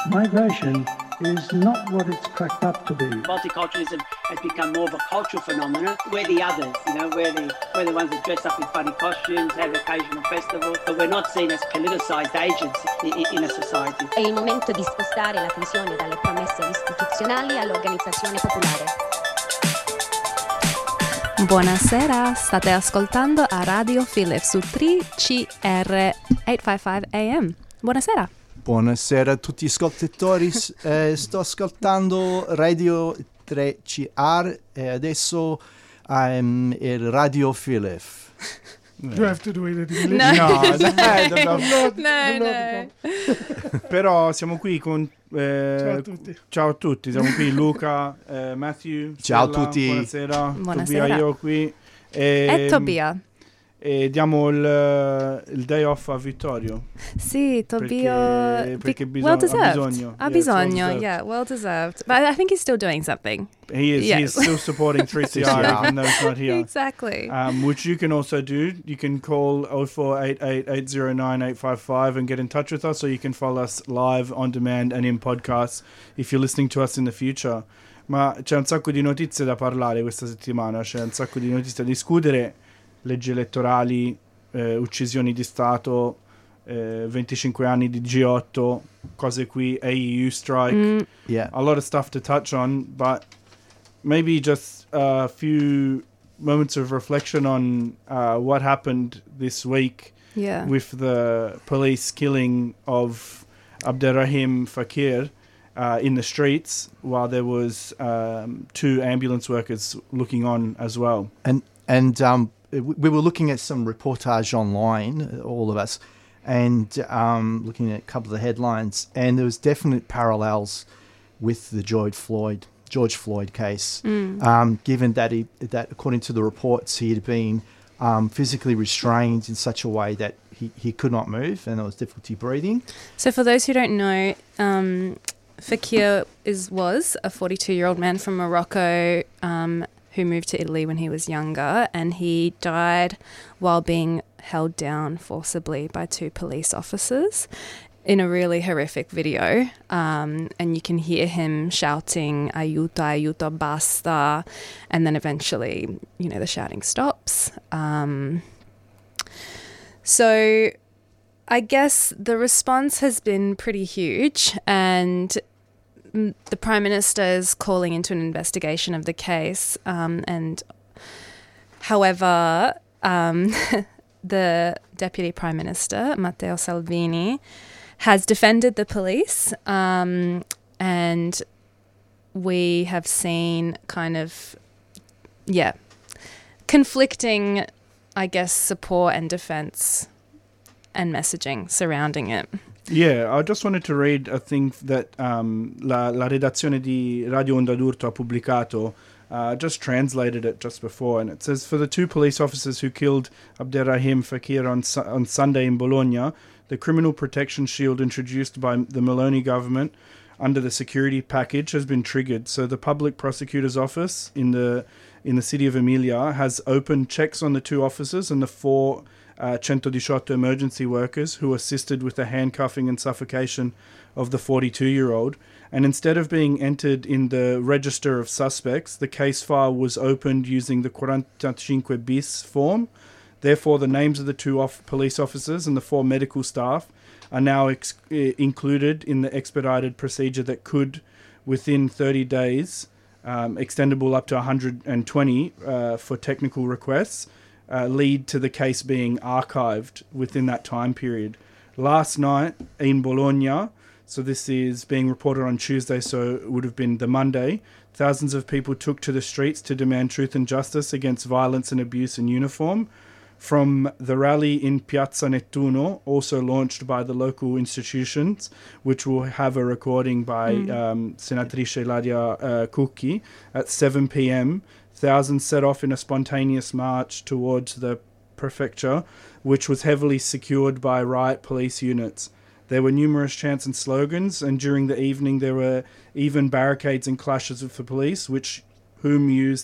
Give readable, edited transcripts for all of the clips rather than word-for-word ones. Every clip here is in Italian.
Migration is not what it's cracked up to be. Multiculturalism has become more of a cultural phenomenon. We're the others, we're the ones that dress up in funny costumes, have occasional festivals, but we're not seen as politicized agents in a society. È il momento di spostare l'attenzione dalle promesse istituzionali all'organizzazione popolare. Buonasera, state ascoltando a Radio Philip su 3CR 855 AM. Buonasera. Buonasera a tutti gli ascoltatori, sto ascoltando Radio 3CR e adesso il Radio Philip. You have to do it in No. No. Però siamo qui con Ciao a tutti, siamo qui Luca, Matthew, ciao Stella, a tutti. Buonasera. Buonasera. Tobia, io qui E Tobia. E diamo il day off a Vittorio. Sì, Tobia. Perché well deserved. Ha bisogno. Ha bisogno, yeah, well deserved. But I think he's still doing something. He is. Yes. He is still supporting 3CR even though he's not here. Exactly. Which you can also do. You can call 0488809855 and get in touch with us, or you can follow us live, on demand and in podcasts if you're listening to us in the future. Ma c'è un sacco di notizie da parlare questa settimana, c'è un sacco di notizie da discutere, leggi elettorali, uccisioni di Stato, 25 anni di G8, cose qui, AEU strike, Yeah. a lot of stuff to touch on, but maybe just a few moments of reflection on what happened this week Yeah. with the police killing of Abderrahim Fakir in the streets, while there was 2 ambulance workers looking on as well. And we were looking at some reportage online, all of us, and looking at a couple of the headlines, and there was definite parallels with the George Floyd case, given that according to the reports he had been physically restrained in such a way that he could not move and there was difficulty breathing. So for those who don't know, Fakir was a 42-year-old man from Morocco who moved to Italy when he was younger, and he died while being held down forcibly by 2 police officers in a really horrific video. And you can hear him shouting, "Aiuto, aiuto, basta," and then eventually, the shouting stops. So I guess the response has been pretty huge, and the Prime Minister is calling into an investigation of the case. However, the Deputy Prime Minister, Matteo Salvini, has defended the police, and we have seen conflicting, I guess, support and defense and messaging surrounding it. Yeah, I just wanted to read a thing that la redazione di Radio Onda d'Urto ha pubblicato. Just translated it just before, and it says, for the 2 police officers who killed Abderrahim Fakir on Sunday in Bologna, the criminal protection shield introduced by the Meloni government under the security package has been triggered. So the public prosecutor's office in the city of Emilia has opened checks on the 2 officers and the 4 118 emergency workers who assisted with the handcuffing and suffocation of the 42-year-old. And instead of being entered in the register of suspects, the case file was opened using the 45 bis form. Therefore, the names of the 2 police officers and the 4 medical staff are now included in the expedited procedure that could, within 30 days, extendable up to 120 for technical requests, lead to the case being archived within that time period. Last night in Bologna, so this is being reported on Tuesday, so it would have been the Monday, thousands of people took to the streets to demand truth and justice against violence and abuse in uniform. From the rally in Piazza Nettuno, also launched by the local institutions, which will have a recording by Senatrice Ilaria Cucchi at 7 p.m., thousands set off in a spontaneous march towards the prefecture, which was heavily secured by riot police units. There were numerous chants and slogans, and during the evening there were even barricades and clashes with the police, whom used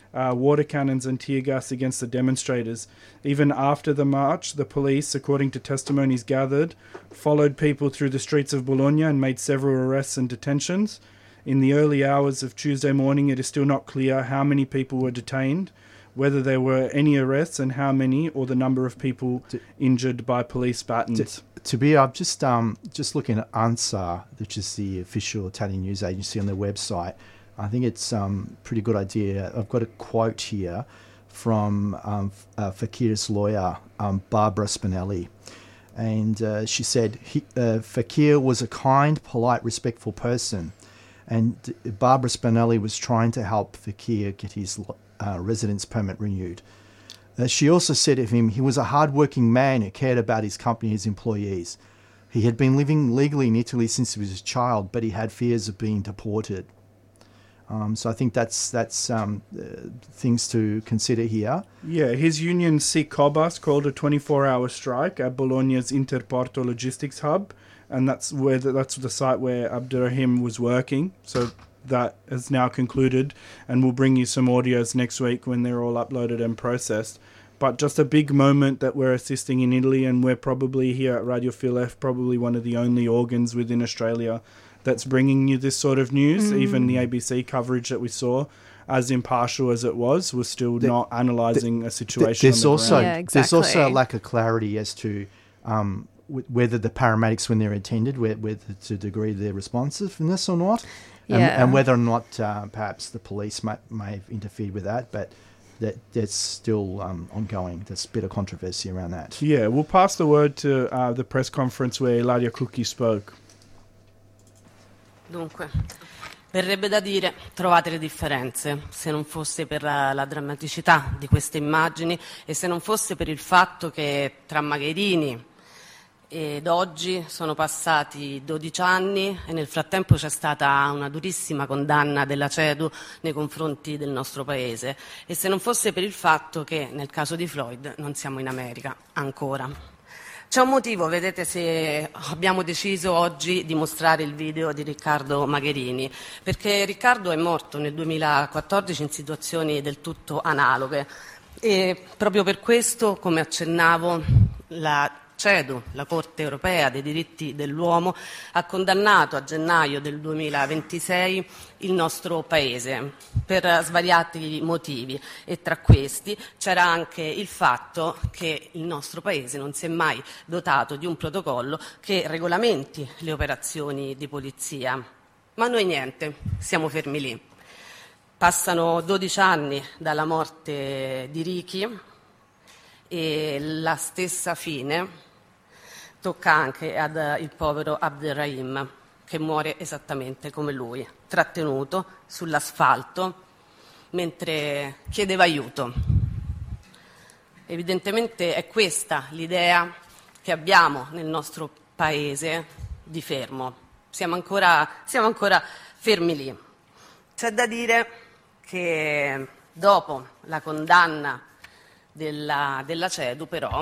water cannons and tear gas against the demonstrators. Even after the march, the police, according to testimonies gathered, followed people through the streets of Bologna and made several arrests and detentions. In the early hours of Tuesday morning, it is still not clear how many people were detained, whether there were any arrests and how many, or the number of people injured by police batons. To be, I'm just looking at ANSA, which is the official Italian news agency, on their website. I think it's pretty good idea. I've got a quote here from Fakir's lawyer, Barbara Spinelli. And she said, Fakir was a kind, polite, respectful person. And Barbara Spinelli was trying to help Fakir get his residence permit renewed. She also said of him, he was a hard-working man who cared about his company, his employees. He had been living legally in Italy since he was a child, but he had fears of being deported. So I think that's things to consider here. Yeah, his union Sicobas called a 24-hour strike at Bologna's Interporto logistics hub, and that's the site where Abderrahim was working. So that has now concluded, and we'll bring you some audios next week when they're all uploaded and processed. But just a big moment that we're assisting in Italy, and we're probably here at Radio Phil F, probably one of the only organs within Australia that's bringing you this sort of news. Even the ABC coverage that we saw, as impartial as it was still not analysing a situation There's on the ground. There's also a lack of clarity as to whether the paramedics, when they're attended, whether to degree their responsiveness or not, and whether or not perhaps the police may have interfered with that, but that's still ongoing. There's a bit of controversy around that. Yeah, we'll pass the word to the press conference where Ilaria Cucchi spoke. Dunque, verrebbe da dire, trovate le differenze, se non fosse per la drammaticità di queste immagini e se non fosse per il fatto che tra Magherini ed oggi sono passati 12 anni e nel frattempo c'è stata una durissima condanna della CEDU nei confronti del nostro Paese, e se non fosse per il fatto che nel caso di Floyd non siamo in America ancora. C'è un motivo, vedete, se abbiamo deciso oggi di mostrare il video di Riccardo Magherini, perché Riccardo è morto nel 2014 in situazioni del tutto analoghe e proprio per questo, come accennavo, la CEDU, la Corte Europea dei Diritti dell'Uomo, ha condannato a gennaio del 2026 il nostro Paese per svariati motivi, e tra questi c'era anche il fatto che il nostro Paese non si è mai dotato di un protocollo che regolamenti le operazioni di polizia. Ma noi niente, siamo fermi lì. Passano 12 anni dalla morte di Ricky e la stessa fine tocca anche al povero Abderrahim, che muore esattamente come lui, trattenuto sull'asfalto mentre chiedeva aiuto. Evidentemente è questa l'idea che abbiamo nel nostro Paese di fermo. Siamo ancora fermi lì. C'è da dire che dopo la condanna della CEDU, però,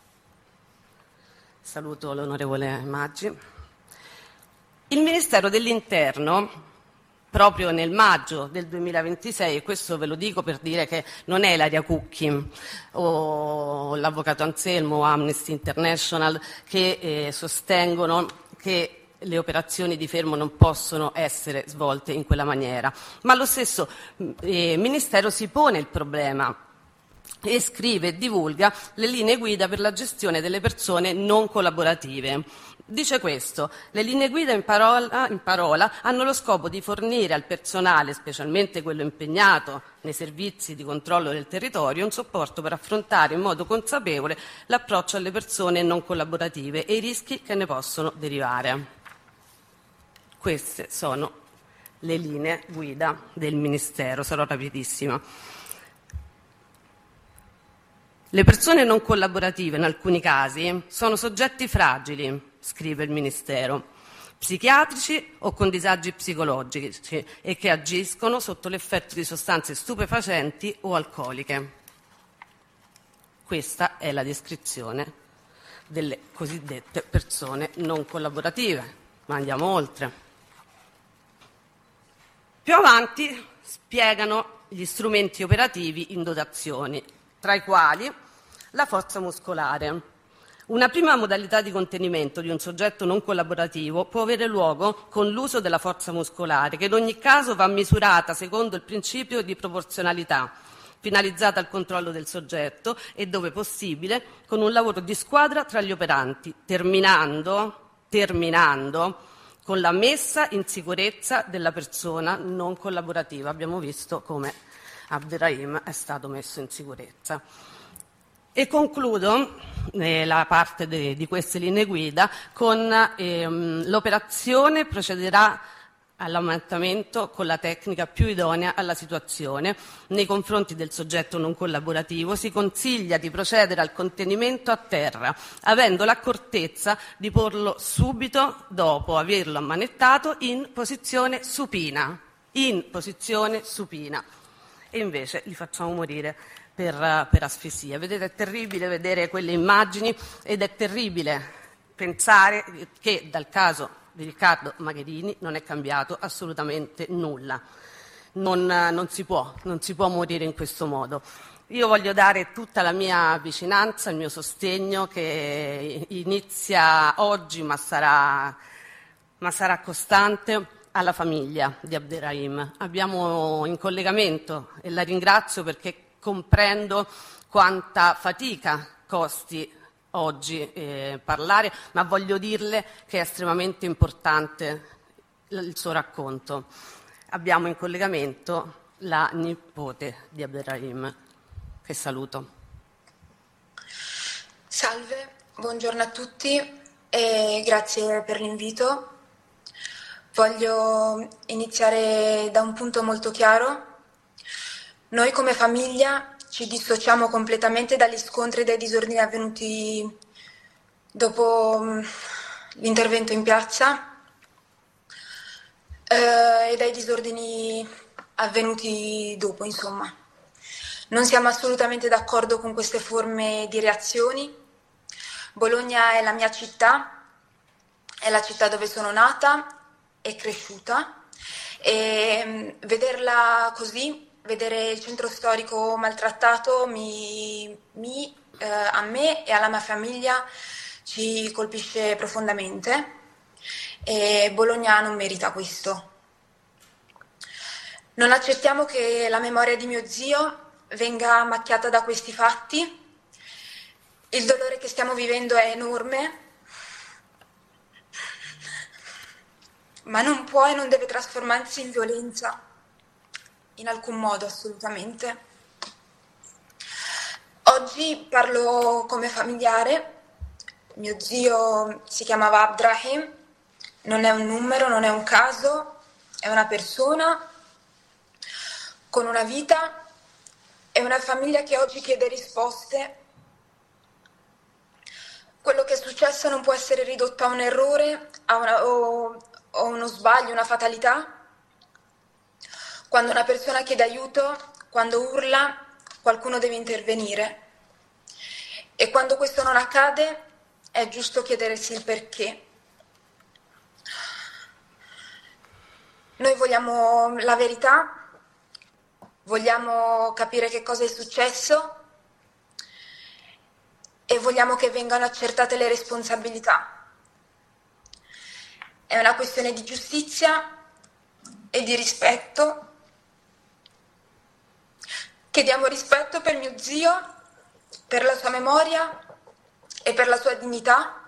saluto l'onorevole Maggi, il Ministero dell'Interno, proprio nel maggio del 2026, e questo ve lo dico per dire che non è Ilaria Cucchi o l'avvocato Anselmo o Amnesty International che sostengono che le operazioni di fermo non possono essere svolte in quella maniera, ma lo stesso Ministero si pone il problema e scrive e divulga le linee guida per la gestione delle persone non collaborative. Dice questo: le linee guida in parola hanno lo scopo di fornire al personale, specialmente quello impegnato nei servizi di controllo del territorio, un supporto per affrontare in modo consapevole l'approccio alle persone non collaborative e i rischi che ne possono derivare. Queste sono le linee guida del Ministero, sarò rapidissima. Le persone non collaborative in alcuni casi sono soggetti fragili, scrive il Ministero, psichiatrici o con disagi psicologici e che agiscono sotto l'effetto di sostanze stupefacenti o alcoliche. Questa è la descrizione delle cosiddette persone non collaborative, ma andiamo oltre. Più avanti spiegano gli strumenti operativi in dotazione, tra i quali la forza muscolare. Una prima modalità di contenimento di un soggetto non collaborativo può avere luogo con l'uso della forza muscolare, che in ogni caso va misurata secondo il principio di proporzionalità, finalizzata al controllo del soggetto e, dove possibile, con un lavoro di squadra tra gli operanti, terminando con la messa in sicurezza della persona non collaborativa. Abbiamo visto come Abderrahim è stato messo in sicurezza. E concludo la parte di queste linee guida con l'operazione procederà all'aumentamento con la tecnica più idonea alla situazione. Nei confronti del soggetto non collaborativo si consiglia di procedere al contenimento a terra, avendo l'accortezza di porlo subito dopo averlo ammanettato in posizione supina. E invece li facciamo morire per asfissia. Vedete, è terribile vedere quelle immagini ed è terribile pensare che dal caso di Riccardo Magherini non è cambiato assolutamente nulla. Non si può morire in questo modo. Io voglio dare tutta la mia vicinanza, il mio sostegno, che inizia oggi ma sarà costante, alla famiglia di Abderrahim. Abbiamo in collegamento, e la ringrazio perché comprendo quanta fatica costi oggi parlare, ma voglio dirle che è estremamente importante il suo racconto. Abbiamo in collegamento la nipote di Abderrahim, che saluto. Salve, buongiorno a tutti e grazie per l'invito. Voglio iniziare da un punto molto chiaro. Noi come famiglia ci dissociamo completamente dagli scontri e dai disordini avvenuti dopo l'intervento in piazza e dai disordini avvenuti dopo, insomma. Non siamo assolutamente d'accordo con queste forme di reazioni. Bologna è la mia città, è la città dove sono nata e cresciuta, e vederla così, vedere il centro storico maltrattato a me e alla mia famiglia ci colpisce profondamente e Bologna non merita questo. Non accettiamo che la memoria di mio zio venga macchiata da questi fatti. Il dolore che stiamo vivendo è enorme, ma non può e non deve trasformarsi in violenza. In alcun modo, assolutamente. Oggi parlo come familiare. Mio zio si chiamava Abderrahim, non è un numero, non è un caso, è una persona con una vita e una famiglia che oggi chiede risposte. Quello che è successo non può essere ridotto a un errore, o uno sbaglio, una fatalità. Quando una persona chiede aiuto, quando urla, qualcuno deve intervenire. E quando questo non accade, è giusto chiedersi il perché. Noi vogliamo la verità, vogliamo capire che cosa è successo e vogliamo che vengano accertate le responsabilità. È una questione di giustizia e di rispetto. Chiediamo rispetto per mio zio, per la sua memoria e per la sua dignità,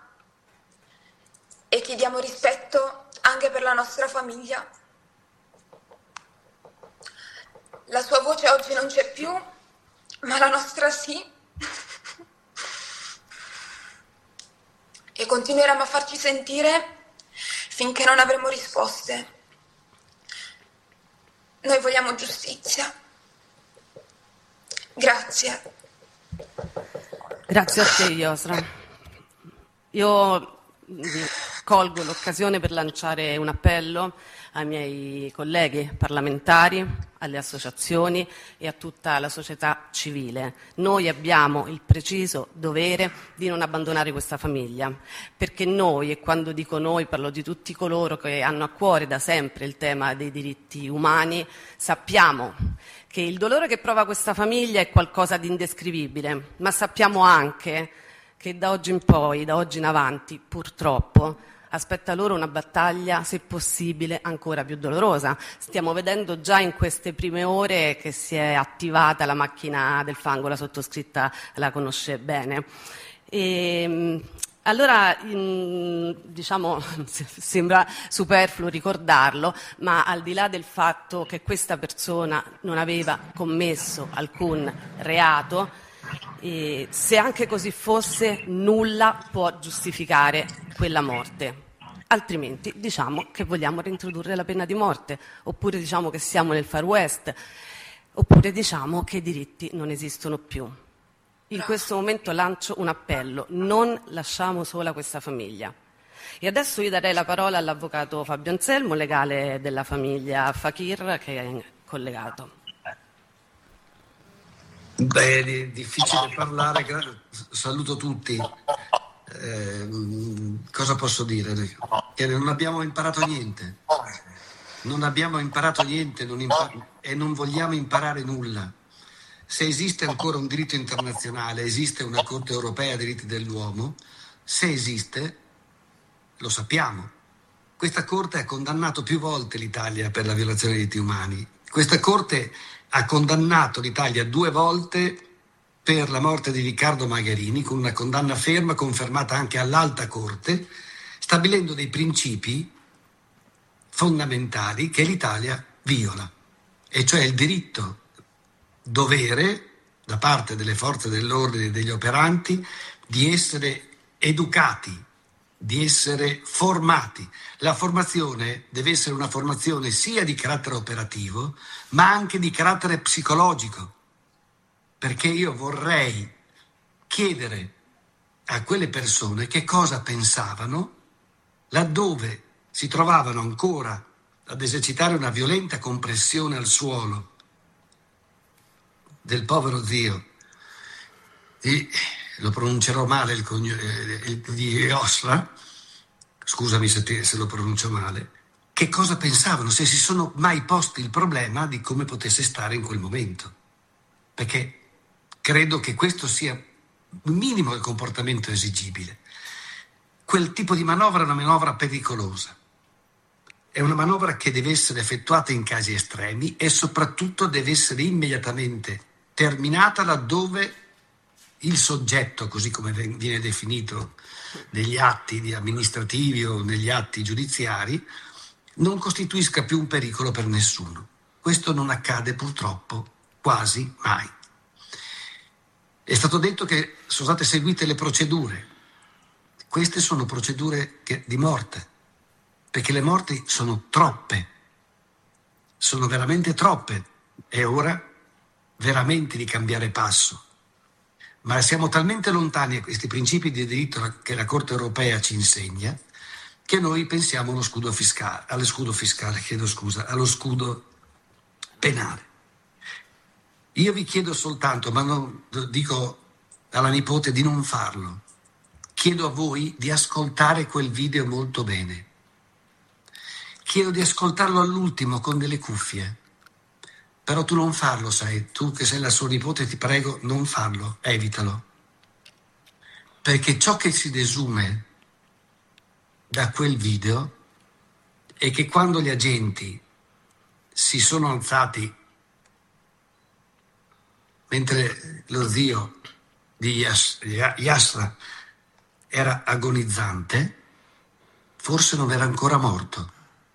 e chiediamo rispetto anche per la nostra famiglia. La sua voce oggi non c'è più, ma la nostra sì. E continueremo a farci sentire finché non avremo risposte. Noi vogliamo giustizia. Grazie. Grazie a te, Yosra. Io colgo l'occasione per lanciare un appello ai miei colleghi parlamentari, alle associazioni e a tutta la società civile. Noi abbiamo il preciso dovere di non abbandonare questa famiglia, perché noi, e quando dico noi parlo di tutti coloro che hanno a cuore da sempre il tema dei diritti umani, sappiamo che il dolore che prova questa famiglia è qualcosa di indescrivibile, ma sappiamo anche che da oggi in poi, da oggi in avanti, purtroppo, aspetta loro una battaglia, se possibile, ancora più dolorosa. Stiamo vedendo già in queste prime ore che si è attivata la macchina del fango, la sottoscritta la conosce bene. Allora, diciamo, sembra superfluo ricordarlo, ma al di là del fatto che questa persona non aveva commesso alcun reato, se anche così fosse, nulla può giustificare quella morte. Altrimenti diciamo che vogliamo reintrodurre la pena di morte, oppure diciamo che siamo nel Far West, oppure diciamo che i diritti non esistono più. In questo momento lancio un appello: non lasciamo sola questa famiglia. E adesso io darei la parola all'avvocato Fabio Anselmo, legale della famiglia Fakir, che è collegato. Beh, è difficile parlare, saluto tutti. Cosa posso dire? Che non abbiamo imparato niente. Non abbiamo imparato niente e non vogliamo imparare nulla. Se esiste ancora un diritto internazionale, esiste una Corte Europea dei diritti dell'uomo, se esiste, lo sappiamo. Questa Corte ha condannato più volte l'Italia per la violazione dei diritti umani. Questa Corte ha condannato l'Italia 2 volte per la morte di Riccardo Magherini, con una condanna ferma confermata anche all'Alta Corte, stabilendo dei principi fondamentali che l'Italia viola, e cioè il diritto dovere da parte delle forze dell'ordine e degli operanti di essere educati, di essere formati. La formazione deve essere una formazione sia di carattere operativo ma anche di carattere psicologico, perché io vorrei chiedere a quelle persone che cosa pensavano laddove si trovavano ancora ad esercitare una violenta compressione al suolo del povero zio, lo pronuncerò male di Osra, scusami se lo pronuncio male, che cosa pensavano, se si sono mai posti il problema di come potesse stare in quel momento, perché credo che questo sia un minimo del comportamento esigibile. Quel tipo di manovra è una manovra pericolosa, è una manovra che deve essere effettuata in casi estremi e soprattutto deve essere immediatamente terminata laddove il soggetto, così come viene definito negli atti amministrativi o negli atti giudiziari, non costituisca più un pericolo per nessuno. Questo non accade purtroppo quasi mai. È stato detto che sono state seguite le procedure. Queste sono procedure di morte, perché le morti sono troppe, sono veramente troppe. È ora veramente di cambiare passo. Ma siamo talmente lontani a questi principi di diritto che la Corte Europea ci insegna, che noi pensiamo allo scudo penale. Io vi chiedo soltanto, ma non dico alla nipote di non farlo, chiedo a voi di ascoltare quel video molto bene. Chiedo di ascoltarlo all'ultimo con delle cuffie. Però tu non farlo, sai, tu che sei la sua nipote, ti prego, non farlo, evitalo. Perché ciò che si desume da quel video è che quando gli agenti si sono alzati mentre lo zio di Yasra era agonizzante, forse non era ancora morto.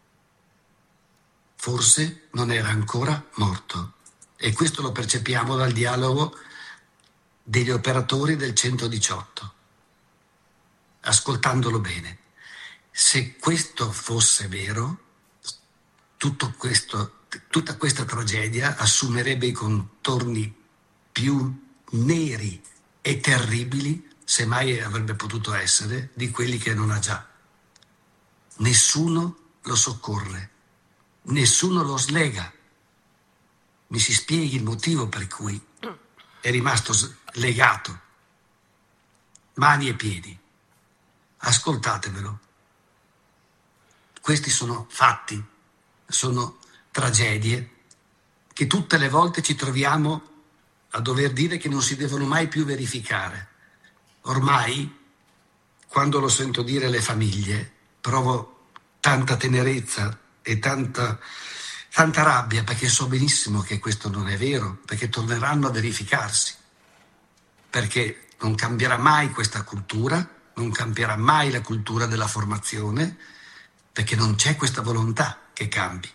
Forse non era ancora morto. E questo lo percepiamo dal dialogo degli operatori del 118, ascoltandolo bene. Se questo fosse vero, tutta questa tragedia assumerebbe i contorni più neri e terribili, se mai avrebbe potuto essere, di quelli che non ha già. nessuno lo soccorre, nessuno lo slega. Mi si spieghi il motivo per cui è rimasto legato, mani e piedi. Ascoltatevelo. Questi sono fatti, sono tragedie che tutte le volte ci troviamo a dover dire che non si devono mai più verificare. Ormai, quando lo sento dire alle famiglie, provo tanta tenerezza e tanta rabbia, perché so benissimo che questo non è vero, perché torneranno a verificarsi, perché non cambierà mai questa cultura, non cambierà mai la cultura della formazione, perché non c'è questa volontà che cambi.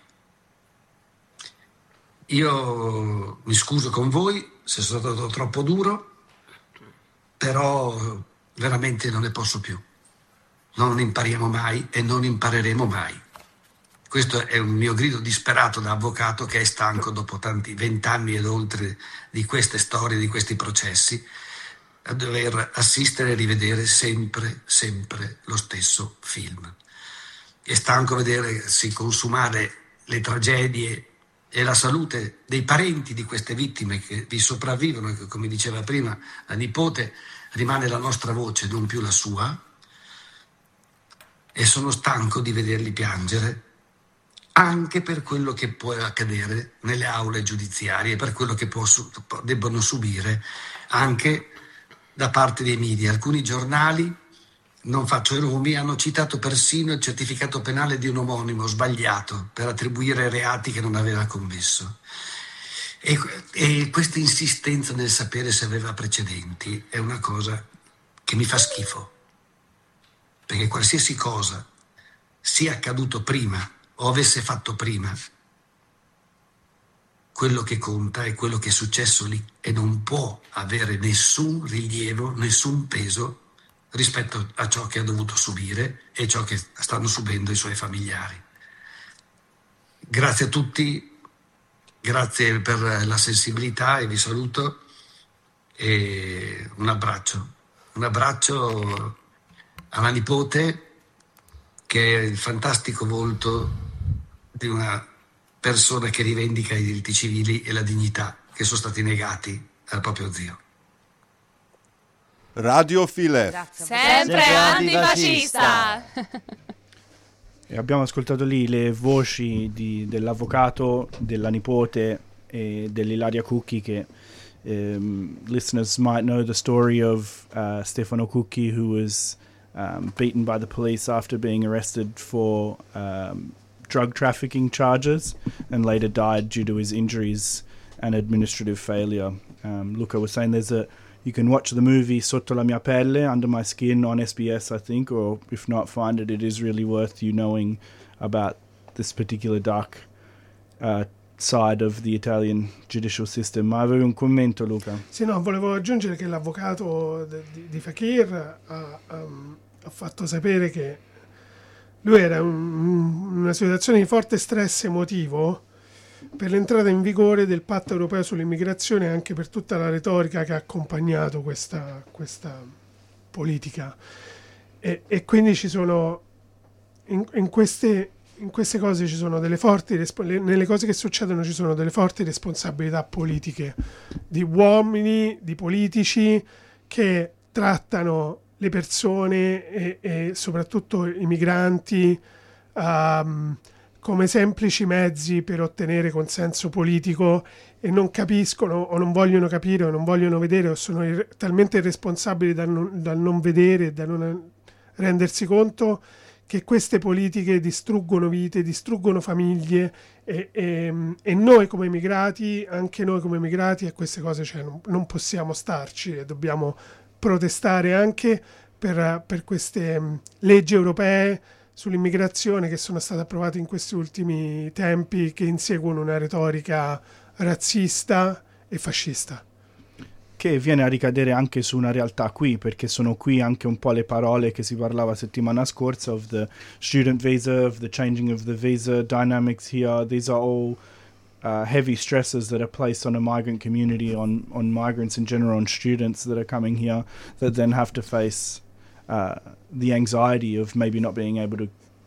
Io mi scuso con voi se sono stato troppo duro, però veramente non ne posso più. Non impariamo mai e non impareremo mai. Questo è un mio grido disperato da avvocato che è stanco dopo tanti 20 anni ed oltre di queste storie, di questi processi, a dover assistere e rivedere sempre lo stesso film. È stanco vedersi consumare le tragedie e la salute dei parenti di queste vittime che vi sopravvivono e che, come diceva prima la nipote, rimane la nostra voce, non più la sua, e sono stanco di vederli piangere anche per quello che può accadere nelle aule giudiziarie, per quello che debbono subire anche da parte dei media. Alcuni giornali, non faccio i nomi, hanno citato persino il certificato penale di un omonimo sbagliato per attribuire reati che non aveva commesso. E questa insistenza nel sapere se aveva precedenti è una cosa che mi fa schifo, perché qualsiasi cosa sia accaduto prima o avesse fatto prima, quello che conta è quello che è successo lì e non può avere nessun rilievo, nessun peso rispetto a ciò che ha dovuto subire e ciò che stanno subendo i suoi familiari. Grazie a tutti, grazie per la sensibilità e vi saluto e un abbraccio alla nipote, che è il fantastico volto di una persona che rivendica i diritti civili e la dignità che sono stati negati al proprio zio. Radio File. Sempre antifascista. E abbiamo ascoltato lì le voci dell'avvocato, della nipote e dell'Ilaria Cucchi, che listeners might know the story of Stefano Cucchi, who was beaten by the police after being arrested for drug trafficking charges and later died due to his injuries and administrative failure. Luca was saying you can watch the movie Sotto la mia pelle, Under My Skin, on SBS, I think, or if not, find it. It is really worth you knowing about this particular dark side of the Italian judicial system. Ma avevi un commento, Luca? Sì, no, volevo aggiungere che l'avvocato di Fakir ha fatto sapere che lui era in una situazione di forte stress emotivo per l'entrata in vigore del patto europeo sull'immigrazione, anche per tutta la retorica che ha accompagnato questa politica, e quindi ci sono in queste cose ci sono delle forti nelle cose che succedono ci sono delle forti responsabilità politiche di uomini, di politici che trattano le persone e soprattutto i migranti come semplici mezzi per ottenere consenso politico, e non capiscono o non vogliono capire o non vogliono vedere o sono talmente irresponsabili dal non vedere e da non rendersi conto che queste politiche distruggono vite, distruggono famiglie e noi come immigrati, anche noi come immigrati, a queste cose non possiamo starci e dobbiamo protestare anche per queste leggi europee sull'immigrazione che sono state approvate in questi ultimi tempi, che inseguono una retorica razzista e fascista. Che viene a ricadere anche su una realtà qui, perché sono qui anche un po' le parole che si parlava settimana scorsa, of the student visa, of the changing of the visa dynamics here. These are all heavy stresses that are placed on a migrant community, on migrants in general, on students that are coming here, that then have to face the anxiety of maybe not being able to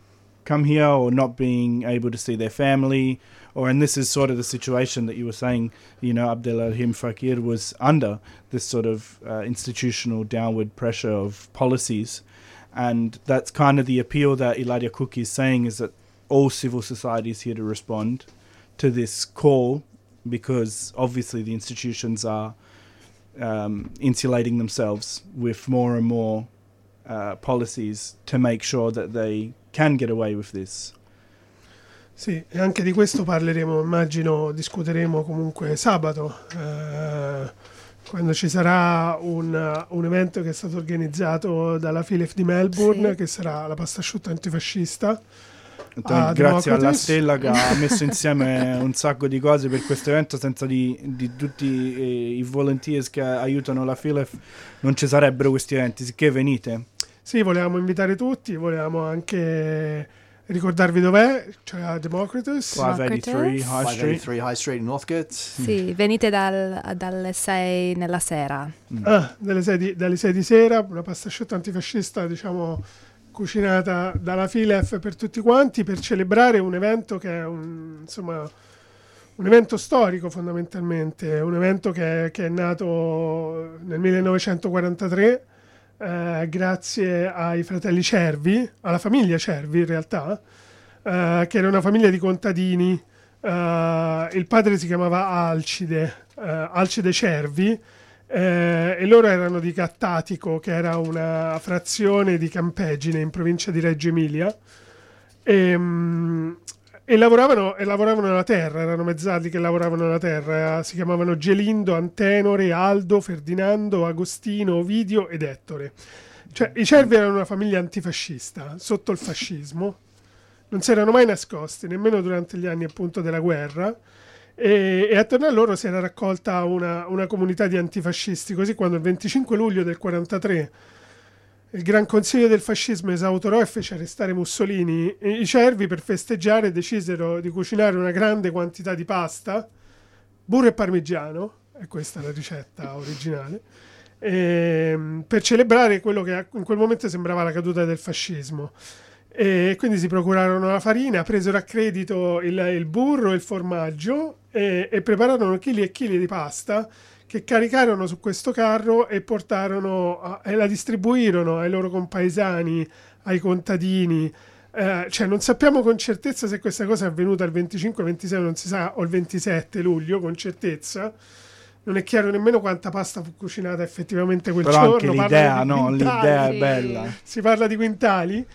come here, or not being able to see their family, and this is sort of the situation that you were saying, Abdelrahim Fakir was under, this sort of institutional downward pressure of policies. And that's kind of the appeal that Ilaria Cook is saying, is that all civil society is here to respond to this call, because obviously the institutions are insulating themselves with more and more policies to make sure that they can get away with this. Sì, e anche di questo parleremo, immagino, discuteremo comunque sabato, quando ci sarà un evento che è stato organizzato dalla FILEF di Melbourne, sì, che sarà la pasta asciutta antifascista. Grazie alla Stella che ha messo insieme un sacco di cose per questo evento. Senza di tutti i volunteers che aiutano la FILEF non ci sarebbero questi eventi, sicché venite. Sì, volevamo invitare tutti, volevamo anche ricordarvi dov'è, cioè a Democritus 583 High Street in Northcote. Sì, venite dalle 6 nella sera. Dalle 6 di sera, una pasta asciutta antifascista, diciamo, cucinata dalla FILEF per tutti quanti, per celebrare un evento che è un evento storico, fondamentalmente, un evento che è nato nel 1943 grazie ai fratelli Cervi, alla famiglia Cervi in realtà, che era una famiglia di contadini. Il padre si chiamava Alcide Cervi, e loro erano di Cattatico, che era una frazione di Campegine in provincia di Reggio Emilia, e lavoravano nella terra, erano mezzadri che lavoravano nella terra, si chiamavano Gelindo, Antenore, Aldo, Ferdinando, Agostino, Ovidio ed Ettore. Cioè i Cervi erano una famiglia antifascista sotto il fascismo, non si erano mai nascosti nemmeno durante gli anni appunto della guerra, e attorno a loro si era raccolta una comunità di antifascisti. Così quando il 25 luglio del 1943 il Gran Consiglio del Fascismo esautorò e fece arrestare Mussolini, i Cervi per festeggiare decisero di cucinare una grande quantità di pasta, burro e parmigiano, e questa è la ricetta originale, per celebrare quello che in quel momento sembrava la caduta del fascismo. E quindi si procurarono la farina, presero a credito il burro e il formaggio e prepararono chili e chili di pasta, che caricarono su questo carro e portarono e la distribuirono ai loro compaesani, ai contadini. Cioè non sappiamo con certezza se questa cosa è avvenuta il 25, 26, non si sa, o il 27 luglio con certezza. Non è chiaro nemmeno quanta pasta fu cucinata effettivamente quel Però giorno. Anche l'idea, l'idea è bella. Si parla di quintali.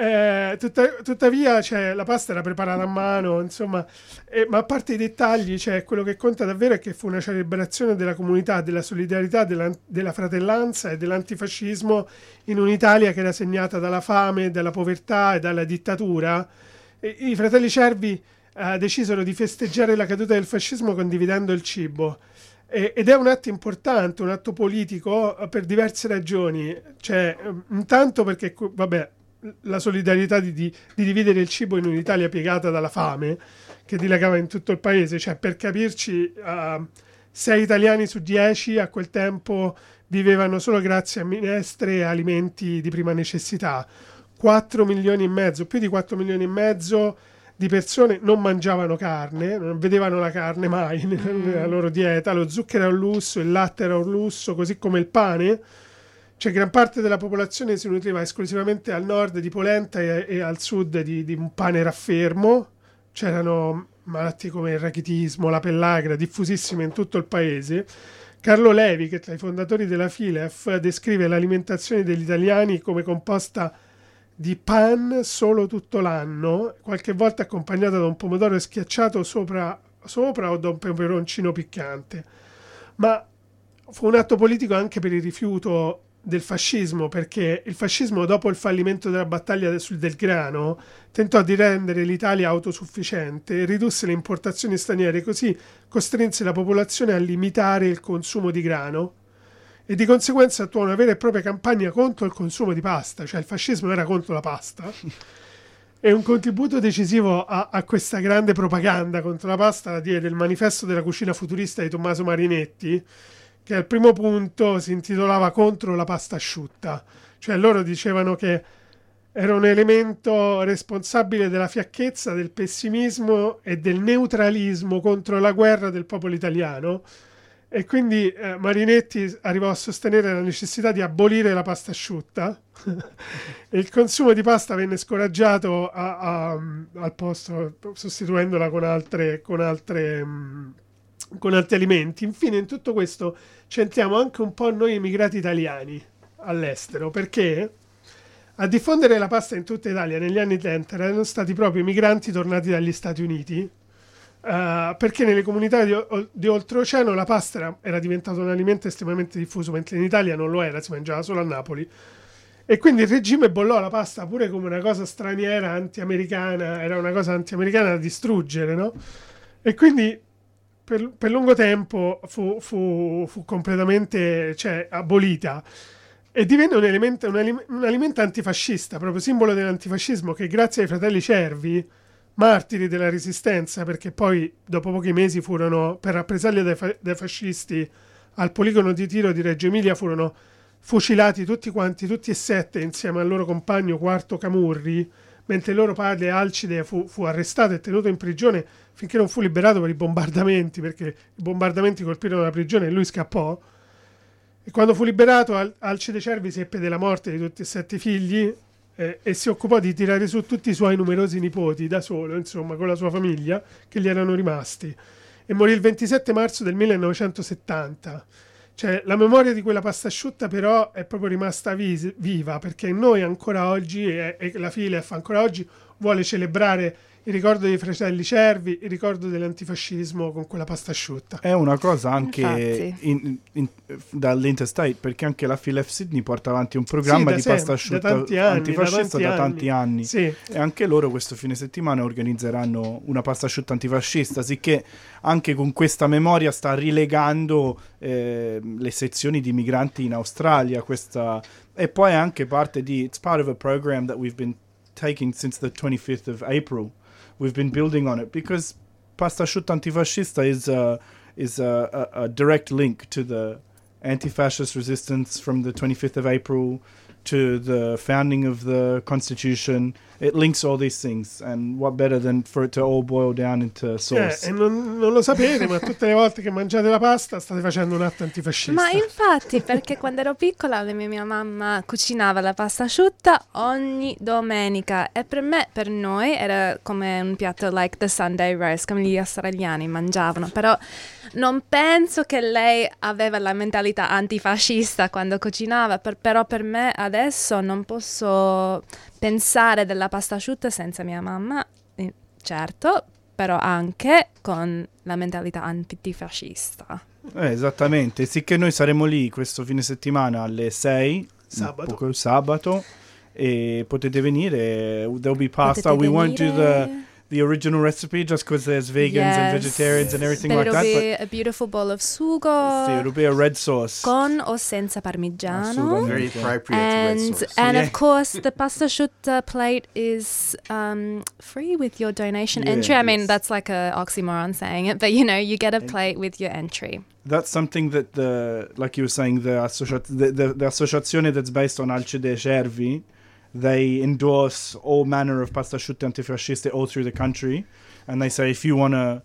Tuttavia la pasta era preparata a mano, insomma, ma a parte i dettagli, quello che conta davvero è che fu una celebrazione della comunità, della solidarietà, della fratellanza e dell'antifascismo in un'Italia che era segnata dalla fame, dalla povertà e dalla dittatura. I fratelli Cervi decisero di festeggiare la caduta del fascismo condividendo il cibo, ed è un atto importante, un atto politico, per diverse ragioni. Intanto perché la solidarietà di dividere il cibo in un'Italia piegata dalla fame che dilagava in tutto il paese. Per capirci, 6 italiani su 10 a quel tempo vivevano solo grazie a minestre e alimenti di prima necessità. 4 milioni e mezzo, più di 4 milioni e mezzo di persone non mangiavano carne, non vedevano la carne mai nella loro dieta. Lo zucchero era un lusso, il latte era un lusso, così come il pane. Gran parte della popolazione si nutriva esclusivamente al nord di polenta e al sud di un pane raffermo. C'erano malattie come il rachitismo, la pellagra, diffusissime in tutto il paese. Carlo Levi, che tra i fondatori della FILEF, descrive l'alimentazione degli italiani come composta di pan solo tutto l'anno, qualche volta accompagnata da un pomodoro schiacciato sopra o da un peperoncino piccante. Ma fu un atto politico anche per il rifiuto del fascismo, perché il fascismo, dopo il fallimento della battaglia del grano, tentò di rendere l'Italia autosufficiente e ridusse le importazioni straniere, così costrinse la popolazione a limitare il consumo di grano e di conseguenza attuò una vera e propria campagna contro il consumo di pasta. Il fascismo era contro la pasta. E un contributo decisivo a questa grande propaganda contro la pasta la diede il manifesto della cucina futurista di Tommaso Marinetti, che al primo punto si intitolava Contro la pasta asciutta. Loro dicevano che era un elemento responsabile della fiacchezza, del pessimismo e del neutralismo contro la guerra del popolo italiano, e quindi Marinetti arrivò a sostenere la necessità di abolire la pasta asciutta e il consumo di pasta venne scoraggiato al posto, sostituendola con altri alimenti. Infine, in tutto questo centriamo anche un po' noi immigrati italiani all'estero, perché a diffondere la pasta in tutta Italia negli anni 30 erano stati proprio i migranti tornati dagli Stati Uniti, perché nelle comunità di oltreoceano la pasta era diventata un alimento estremamente diffuso, mentre in Italia non lo era, si mangiava solo a Napoli. E quindi il regime bollò la pasta pure come una cosa straniera, anti-americana, era una cosa anti-americana da distruggere, no? E quindi per lungo tempo fu completamente, cioè, abolita, e divenne un alimento antifascista, proprio simbolo dell'antifascismo, che grazie ai fratelli Cervi, martiri della resistenza, perché poi dopo pochi mesi furono, per rappresaglia dai fascisti, al poligono di tiro di Reggio Emilia furono fucilati tutti e 7 insieme al loro compagno Quarto Camurri, mentre il loro padre Alcide fu arrestato e tenuto in prigione finché non fu liberato per i bombardamenti, perché i bombardamenti colpirono la prigione e lui scappò. E quando fu liberato, Alcide Cervi seppe della morte di tutti e 7 figli, e si occupò di tirare su tutti i suoi numerosi nipoti da solo, insomma, con la sua famiglia, che gli erano rimasti. E morì il 27 marzo del 1970. Cioè, la memoria di quella pasta asciutta però è proprio rimasta viva, perché noi ancora oggi, e la FILEF ancora oggi, vuole celebrare il ricordo dei fratelli Cervi, il ricordo dell'antifascismo con quella pasta asciutta. È una cosa anche dall'Interstate, perché anche la FILEF Sydney porta avanti un programma di pasta asciutta antifascista da tanti anni. Sì. E anche loro questo fine settimana organizzeranno una pasta asciutta antifascista, sicché anche con questa memoria sta rilegando le sezioni di migranti in Australia. E poi è anche parte di, it's part of a program that we've been taking since the 25th of April. We've been building on it because pasta asciutta antifascista is a direct link to the anti-fascist resistance from the 25th of April to the founding of the Constitution. It links all these things, and what better than for it to all boil down into sauce. E non lo sapete, ma tutte le volte che mangiate la pasta state facendo un atto antifascista. Ma infatti, perché quando ero piccola mia mamma cucinava la pasta asciutta ogni domenica, e per noi era come un piatto like the Sunday roast, come gli australiani mangiavano, però non penso che lei aveva la mentalità antifascista quando cucinava, però per me adesso non posso pensare della pasta asciutta senza mia mamma, certo, però anche con la mentalità antifascista. Esattamente, sì, che noi saremo lì questo fine settimana alle 6, sabato, e potete venire, there'll be pasta, we won't do the original recipe just because there's vegans and vegetarians and everything like that. It'll be a beautiful bowl of sugo. Sì, it'll be a red sauce. Con o senza parmigiano. Very appropriate red sauce. And of course, the pasta asciutta plate is free with your donation entry. I mean, that's like a oxymoron saying it, but you get a plate with your entry. That's something that like you were saying, the associazione that's based on Alcide Cervi, they endorse all manner of pasta asciutte antifasciste all through the country, and they say if you want to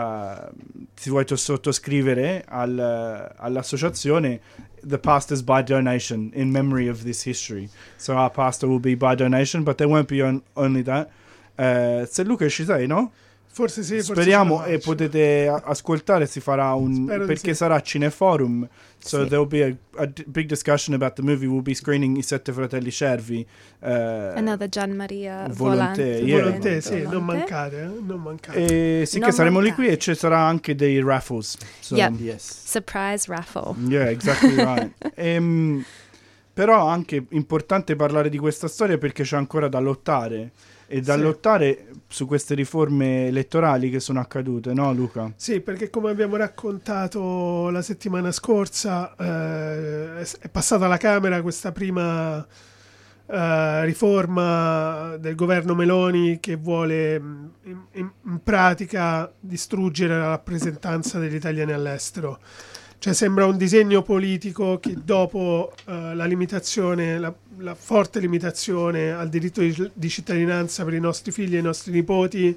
ti vuoi sottoscrivere all'associazione, the pasta is by donation in memory of this history. So our pasta will be by donation, but there won't be only that. Se Luca ci sei, no? Forse sì, speriamo, e potete ascoltare, si farà perché sarà Cineforum, so there'll be a big discussion about the movie. We'll be screening I Sette Fratelli Cervi, another Gian Maria Volonté, sì, non mancate. E sì, che saremo lì qui, e ci sarà anche dei raffles. So, yes. Surprise raffle. Yeah, exactly right. Però anche importante parlare di questa storia perché c'è ancora da lottare. E da lottare su queste riforme elettorali che sono accadute, no Luca? Sì, perché come abbiamo raccontato la settimana scorsa, è passata alla Camera questa prima riforma del governo Meloni che vuole in pratica distruggere la rappresentanza degli italiani all'estero. Cioè sembra un disegno politico che dopo la limitazione, la forte limitazione al diritto di cittadinanza per i nostri figli e i nostri nipoti,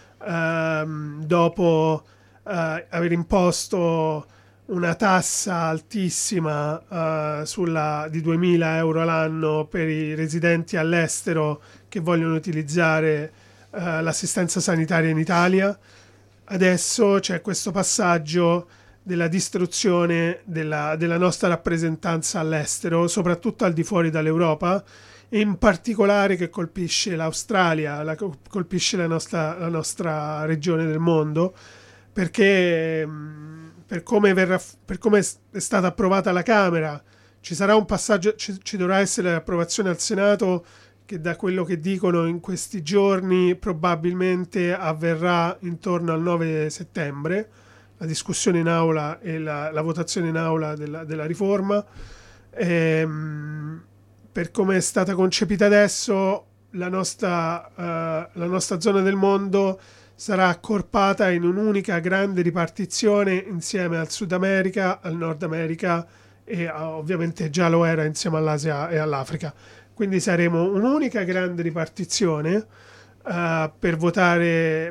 dopo aver imposto una tassa altissima di 2.000 euro l'anno per i residenti all'estero che vogliono utilizzare l'assistenza sanitaria in Italia, adesso c'è questo passaggio della distruzione della nostra rappresentanza all'estero, soprattutto al di fuori dall'Europa, e in particolare che colpisce l'Australia, colpisce la nostra regione del mondo, perché per come è stata approvata alla Camera ci sarà un passaggio, ci dovrà essere l'approvazione al Senato, che da quello che dicono in questi giorni probabilmente avverrà intorno al 9 settembre, la discussione in aula e la votazione in aula della riforma. Per come è stata concepita adesso, la nostra zona del mondo sarà accorpata in un'unica grande ripartizione insieme al Sud America, al Nord America e ovviamente già lo era insieme all'Asia e all'Africa. Quindi saremo un'unica grande ripartizione per votare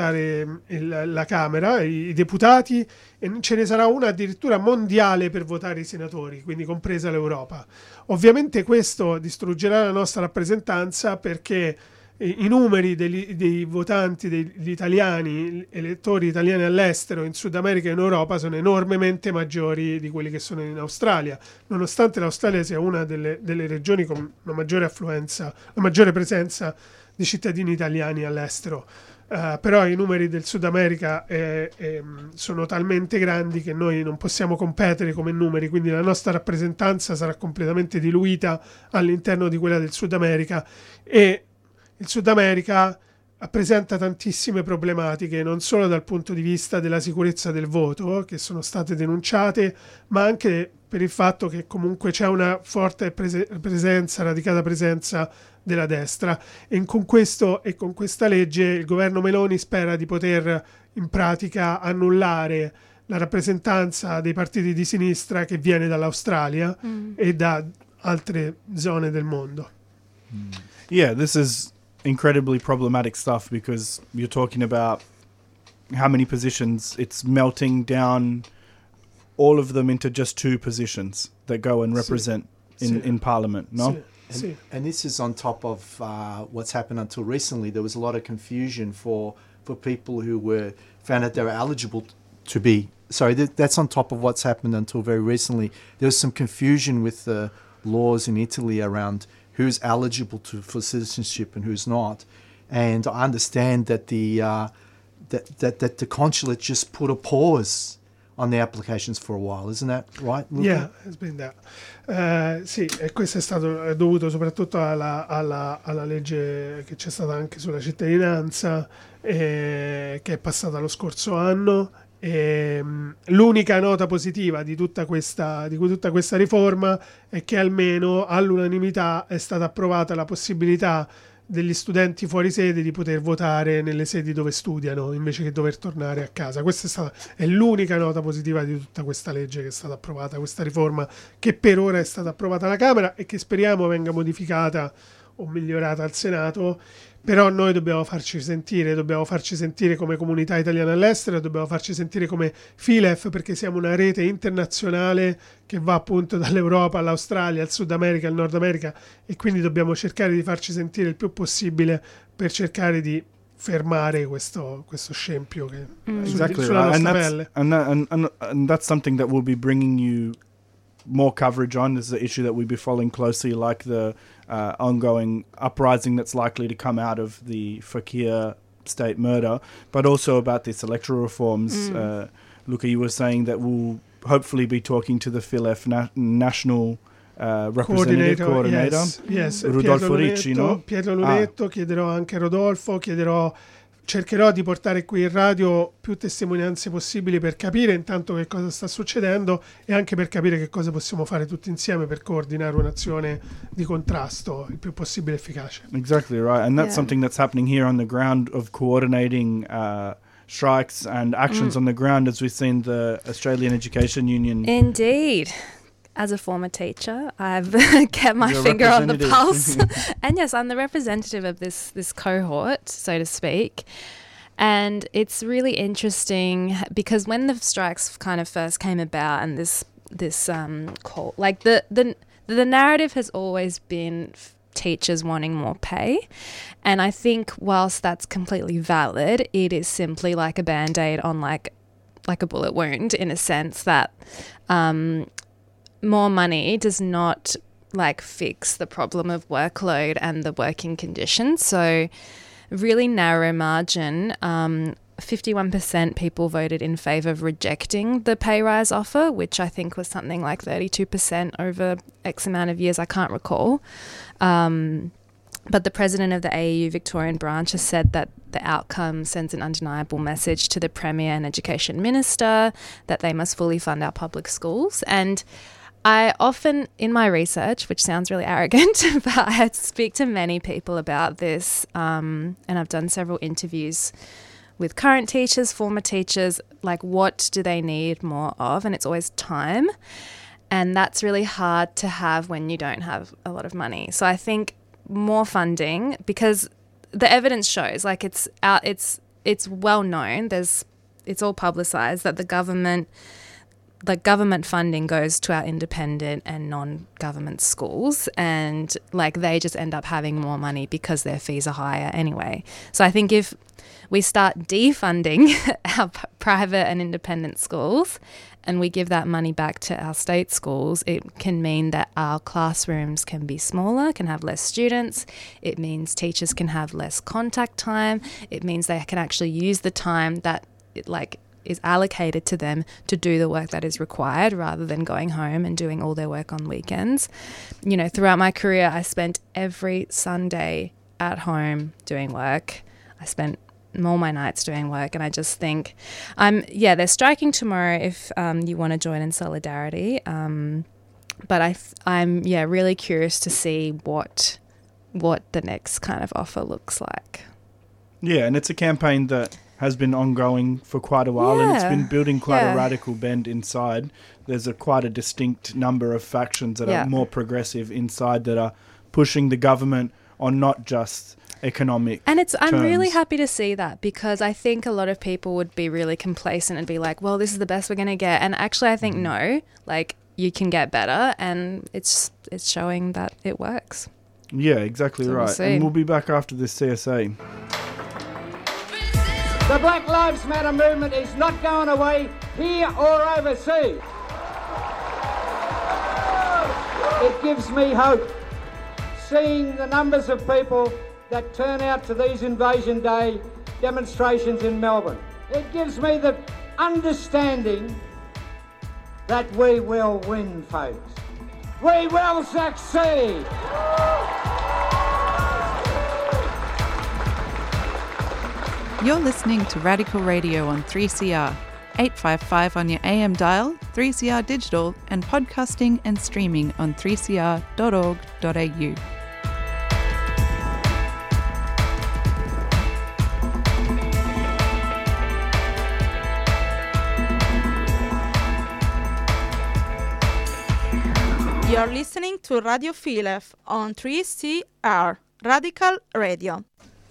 la Camera, i deputati, e ce ne sarà una addirittura mondiale per votare i senatori, quindi compresa l'Europa. Ovviamente questo distruggerà la nostra rappresentanza, perché i numeri dei votanti, degli italiani, elettori italiani all'estero, in Sud America e in Europa, sono enormemente maggiori di quelli che sono in Australia, nonostante l'Australia sia una delle regioni con la maggiore affluenza, la maggiore presenza di cittadini italiani all'estero. Però i numeri del Sud America sono talmente grandi che noi non possiamo competere come numeri, quindi la nostra rappresentanza sarà completamente diluita all'interno di quella del Sud America, e il Sud America presenta tantissime problematiche, non solo dal punto di vista della sicurezza del voto, che sono state denunciate, ma anche per il fatto che comunque c'è una forte radicata presenza della destra, e con questa legge il governo Meloni spera di poter in pratica annullare la rappresentanza dei partiti di sinistra che viene dall'Australia e da altre zone del mondo. Yeah, this is incredibly problematic stuff, because you're talking about how many positions. It's melting down all of them into just 2 positions that go and represent in Parliament, no? And this is on top of what's happened until recently. There was a lot of confusion for people who were found out they were eligible to be. Sorry, that's on top of what's happened until very recently. There was some confusion with the laws in Italy around who's eligible for citizenship and who's not. And I understand that that the consulate just put a pause on the applications for a while, isn't that right, Luca? Yeah, it's been that. Sì, e questo è stato dovuto soprattutto alla legge che c'è stata anche sulla cittadinanza, che è passata lo scorso anno. L'unica nota positiva di tutta questa riforma è che almeno all'unanimità è stata approvata la possibilità degli studenti fuori sede di poter votare nelle sedi dove studiano invece che dover tornare a casa. Questa è l'unica nota positiva di tutta questa legge che è stata approvata, questa riforma che per ora è stata approvata alla Camera e che speriamo venga modificata o migliorata al Senato. Però noi dobbiamo farci sentire come comunità italiana all'estero, dobbiamo farci sentire come FILEF, perché siamo una rete internazionale che va appunto dall'Europa all'Australia, al Sud America, al Nord America, e quindi dobbiamo cercare di farci sentire il più possibile per cercare di fermare questo scempio che sulla nostra pelle. And that's something that we'll be bringing you more coverage on. This is an issue that we'll be following closely, like the ongoing uprising that's likely to come out of the Fakir state murder, but also about this electoral reforms. Luca, you were saying that we'll hopefully be talking to the FILEF national representative coordinator. Yes. Rodolfo Ricci, no? Pietro Lunetto, chiederò anche a Rodolfo, cercherò di portare qui in radio più testimonianze possibili per capire intanto che cosa sta succedendo e anche per capire che cosa possiamo fare tutti insieme per coordinare un'azione di contrasto il più possibile efficace. Exactly right, and that's something that's happening here on the ground, of coordinating strikes and actions on the ground, as we've seen the Australian Education Union. Indeed. As a former teacher, I've kept my You're finger on the representative. pulse. And yes, I'm the representative of this cohort, so to speak. And it's really interesting because when the strikes kind of first came about and this call, like the narrative has always been teachers wanting more pay. And I think whilst that's completely valid, it is simply like a Band-Aid on like a bullet wound, in a sense that more money does not like fix the problem of workload and the working conditions. So really narrow margin. 51% people voted in favour of rejecting the pay rise offer, which I think was something like 32% over X amount of years. I can't recall. But the president of the AEU Victorian branch has said that the outcome sends an undeniable message to the Premier and Education Minister that they must fully fund our public schools. And I often, in my research, which sounds really arrogant, but I speak to many people about this, and I've done several interviews with current teachers, former teachers, like what do they need more of? And it's always time. And that's really hard to have when you don't have a lot of money. So I think more funding, because the evidence shows, like it's well known, it's all publicised that the government funding goes to our independent and non-government schools, and like they just end up having more money because their fees are higher anyway. So I think if we start defunding our private and independent schools and we give that money back to our state schools, it can mean that our classrooms can be smaller, can have less students. It means teachers can have less contact time. It means they can actually use the time that is allocated to them to do the work that is required, rather than going home and doing all their work on weekends. You know, throughout my career, I spent every Sunday at home doing work. I spent all my nights doing work, and I just think they're striking tomorrow if you want to join in solidarity. But I'm really curious to see what the next kind of offer looks like. Yeah, and it's a campaign that has been ongoing for quite a while, and it's been building quite a radical bend inside. There's quite a distinct number of factions that are more progressive inside, that are pushing the government on not just economic and I'm terms. really happy to see that, because I think a lot of people would be really complacent and be like, well, this is the best we're going to get. And actually I think no, like you can get better, and it's showing that it works. Yeah, exactly So we'll right. see. And we'll be back after this CSA. The Black Lives Matter movement is not going away here or overseas. It gives me hope seeing the numbers of people that turn out to these Invasion Day demonstrations in Melbourne. It gives me the understanding that we will win, folks. We will succeed. You're listening to Radical Radio on 3CR, 855 on your AM dial, 3CR digital, and podcasting and streaming on 3cr.org.au. You're listening to Radio Philef on 3CR, Radical Radio.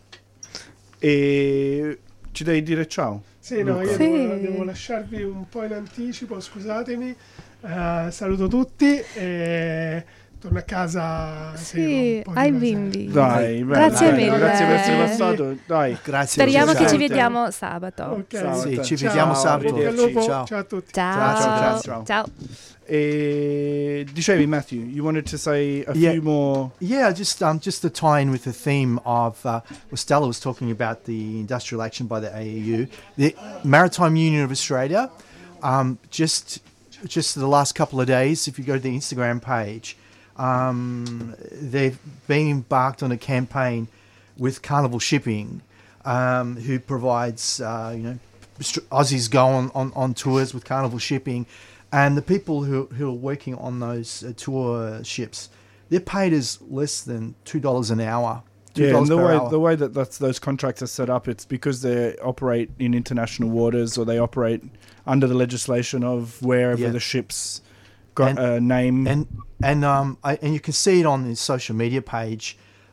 E ci devi dire ciao? Sì, no, io devo lasciarvi un po' in anticipo, scusatemi. Saluto tutti e torno a casa. Sì, ai bimbi. Dai, grazie mille. Grazie per essere passato. Dai, grazie. Speriamo che ci vediamo sabato. Sì, ci vediamo sabato. Ciao a tutti. Ciao. E dicevi, Matthew, you wanted to say a few more. Yeah, just to tie in with the theme of Stella was talking about the industrial action by the AEU, the Maritime Union of Australia. Just the last couple of days, if you go to the Instagram page, they've been embarked on a campaign with Carnival Shipping, who provides Aussies go on tours with Carnival Shipping. And the people who are working on those tour ships, they're paid as less than $2 an hour. Yeah, and per hour. the way that those contracts are set up, it's because they operate in international waters, or they operate under the legislation of wherever the ship's got name. And you can see it on the social media page.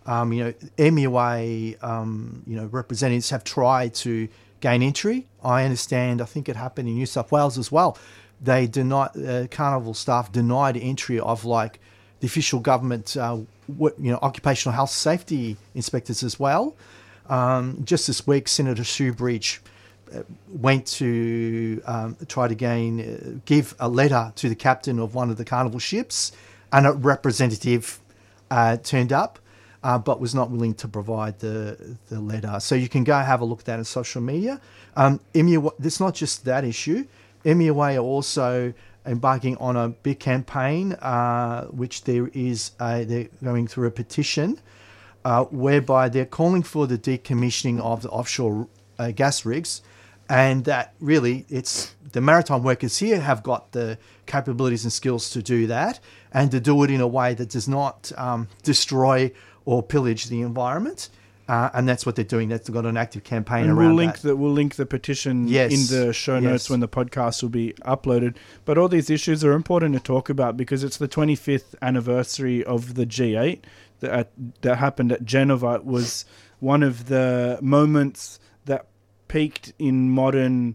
MUA, representatives have tried to gain entry. I understand. I think it happened in New South Wales as well. They denied, carnival staff denied entry of like the official government, occupational health safety inspectors as well. Just this week, Senator Sue Breach went to try to give a letter to the captain of one of the carnival ships, and a representative turned up, but was not willing to provide the letter. So you can go have a look at that on social media. MUA, it's not just that issue. MUA are also embarking on a big campaign, which they're going through a petition whereby they're calling for the decommissioning of the offshore gas rigs, and that really it's the maritime workers here have got the capabilities and skills to do that, and to do it in a way that does not destroy or pillage the environment. And that's what they're doing. They've got an active campaign and around we'll link the petition in the show notes when the podcast will be uploaded. But all these issues are important to talk about because it's the 25th anniversary of the G8 that happened at Genova. It was one of the moments that peaked in modern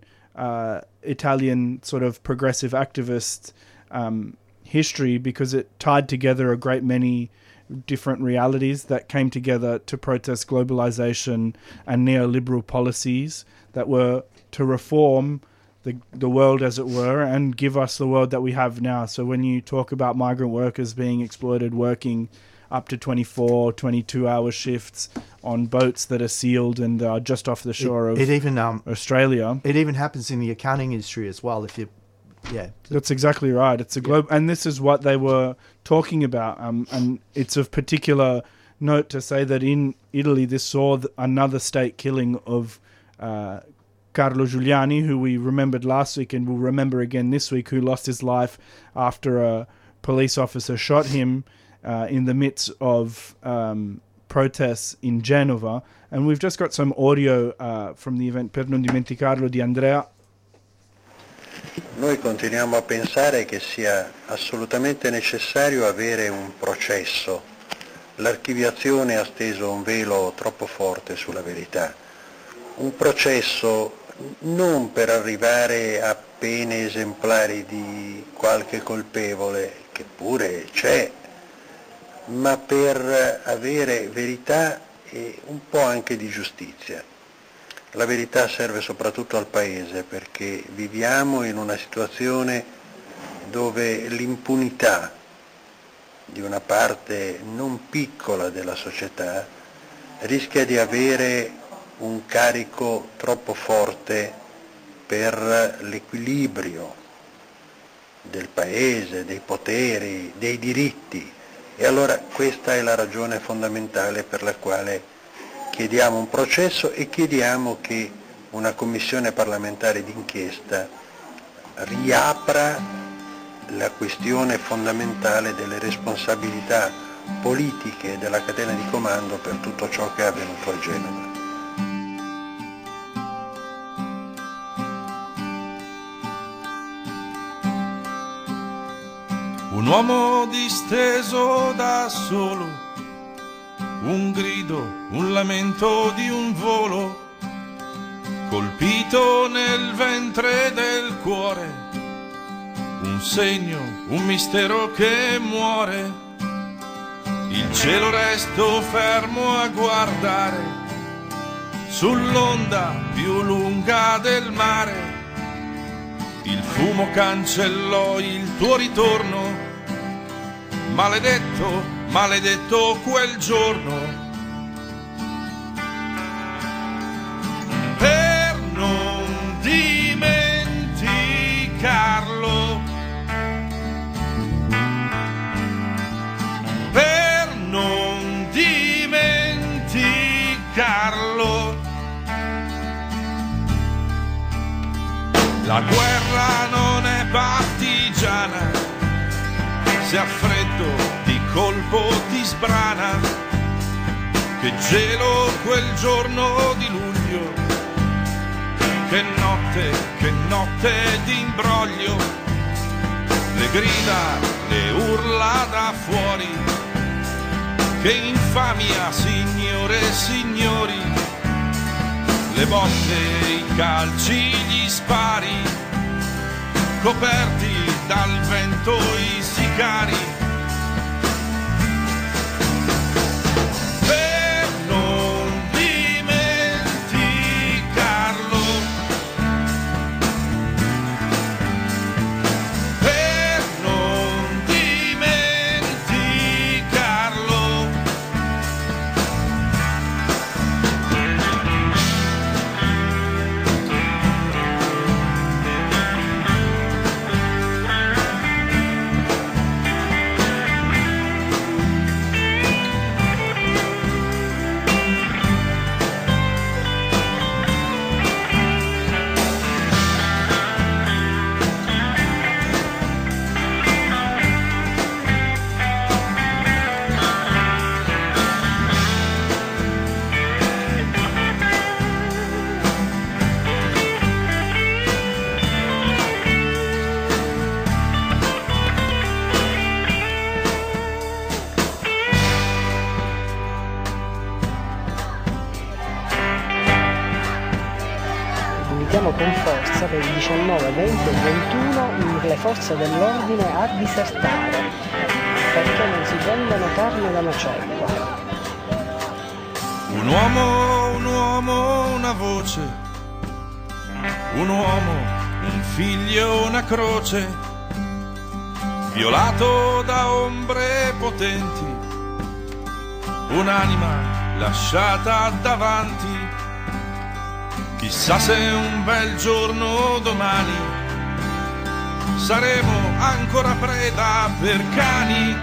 Italian sort of progressive activist history, because it tied together a great many different realities that came together to protest globalization and neoliberal policies that were to reform the world, as it were, and give us the world that we have now. So when you talk about migrant workers being exploited, working up to 24, 22-hour shifts on boats that are sealed and are just off the shore of Australia. It even happens in the accounting industry as well. That's exactly right. It's a globe, and this is what they were talking about. And it's of particular note to say that in Italy, this saw another state killing of Carlo Giuliani, who we remembered last week and will remember again this week, who lost his life after a police officer shot him in the midst of protests in Genova. And we've just got some audio from the event Per non dimenticarlo di Andrea. Noi continuiamo a pensare che sia assolutamente necessario avere un processo. L'archiviazione ha steso un velo troppo forte sulla verità. Un processo non per arrivare a pene esemplari di qualche colpevole, che pure c'è, ma per avere verità e un po' anche di giustizia. La verità serve soprattutto al Paese, perché viviamo in una situazione dove l'impunità di una parte non piccola della società rischia di avere un carico troppo forte per l'equilibrio del Paese, dei poteri, dei diritti. E allora questa è la ragione fondamentale per la quale chiediamo un processo e chiediamo che una commissione parlamentare d'inchiesta riapra la questione fondamentale delle responsabilità politiche della catena di comando per tutto ciò che è avvenuto a Genova. Un uomo disteso da solo, un grido, un lamento di un volo, colpito nel ventre del cuore, un segno, un mistero che muore. Il cielo resto fermo a guardare, sull'onda più lunga del mare. Il fumo cancellò il tuo ritorno, maledetto, maledetto quel giorno. Per non dimenticarlo, per non dimenticarlo. La guerra non è partigiana, se ha freddo di colpo ti sbrana. Che gelo quel giorno di luglio, che notte di imbroglio, le grida, le urla da fuori, che infamia, signore e signori, le botte, i calci, gli spari, coperti dal vento i sicari. Con forza per il 19, 20 e 21 le forze dell'ordine a disertare perché non si prendono carne da macello. Un uomo, una voce, un uomo, un figlio, una croce, violato da ombre potenti, un'anima lasciata davanti. Chissà se un bel giorno domani saremo ancora preda per cani.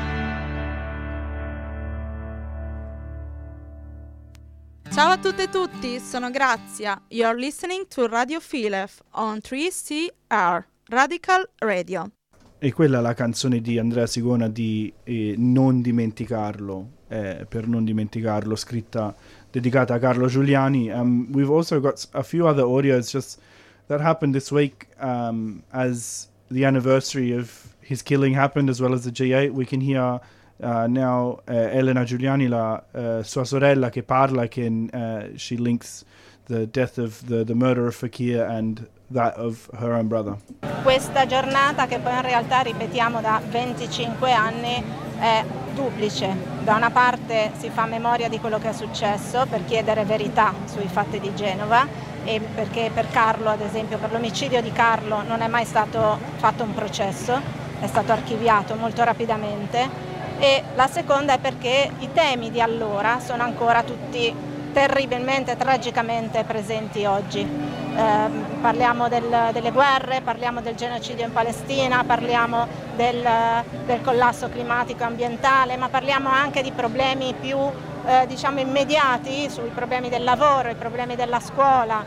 Ciao a tutte e tutti, sono Grazia. You're listening to Radio Filef on 3CR, Radical Radio. E quella è la canzone di Andrea Sigona di Non dimenticarlo, per non dimenticarlo, scritta dedicata a Carlo Giuliani. We've also got a few other audios just that happened this week as the anniversary of his killing happened, as well as the G8. We can hear now Elena Giuliani, sua sorella, che parla, she links the death of the murder of Fakir and that of her own brother. Questa giornata, che poi in realtà ripetiamo da 25 anni, è duplice. Da una parte si fa memoria di quello che è successo per chiedere verità sui fatti di Genova, e perché per Carlo, ad esempio, per l'omicidio di Carlo non è mai stato fatto un processo, è stato archiviato molto rapidamente, e la seconda è perché i temi di allora sono ancora tutti terribilmente, tragicamente presenti oggi. Parliamo delle guerre, parliamo del genocidio in Palestina, parliamo del collasso climatico e ambientale, ma parliamo anche di problemi più immediati, sui problemi del lavoro, i problemi della scuola,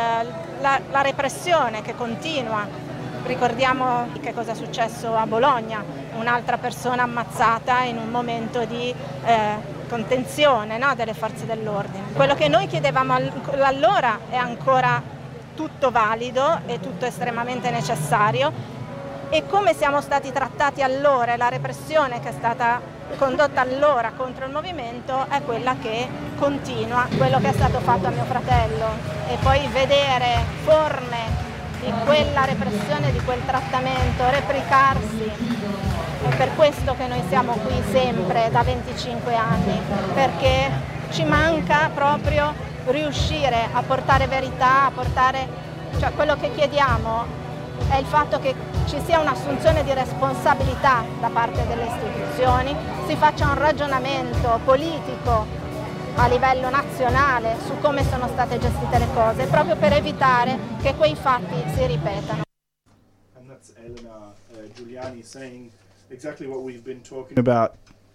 la repressione che continua. Ricordiamo che cosa è successo a Bologna, un'altra persona ammazzata in un momento di contenzione, no, delle forze dell'ordine. Quello che noi chiedevamo allora è ancora tutto valido e tutto estremamente necessario, e come siamo stati trattati allora e la repressione che è stata condotta allora contro il movimento è quella che continua. Quello che è stato fatto a mio fratello e poi vedere forme di quella repressione, di quel trattamento replicarsi, è per questo che noi siamo qui sempre da 25 anni, perché ci manca proprio riuscire a portare verità, a portare, cioè quello che chiediamo è il fatto che ci sia un'assunzione di responsabilità da parte delle istituzioni, si faccia un ragionamento politico a livello nazionale su come sono state gestite le cose, proprio per evitare che quei fatti si ripetano. And that's Elena Giuliani saying exactly what we've been talking about,